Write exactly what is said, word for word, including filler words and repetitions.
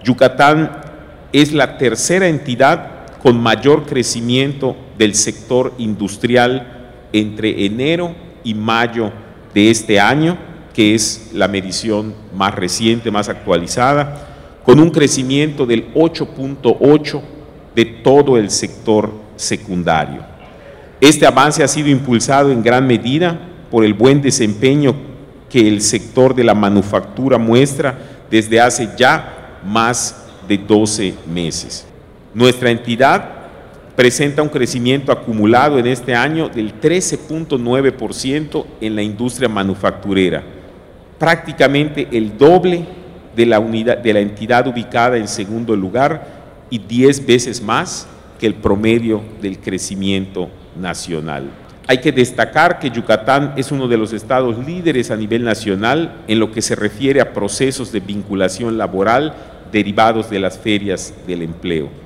Yucatán es la tercera entidad con mayor crecimiento del sector industrial entre enero y mayo de este año, que es la medición más reciente, más actualizada, con un crecimiento del ocho punto ocho de todo el sector secundario. Este avance ha sido impulsado en gran medida por el buen desempeño que el sector de la manufactura muestra desde hace ya más de doce meses. Nuestra entidad presenta un crecimiento acumulado en este año del trece punto nueve por ciento en la industria manufacturera, prácticamente el doble de la, unidad, de la entidad ubicada en segundo lugar y diez veces más que el promedio del crecimiento nacional. Hay que destacar que Yucatán es uno de los estados líderes a nivel nacional en lo que se refiere a procesos de vinculación laboral derivados de las ferias del empleo.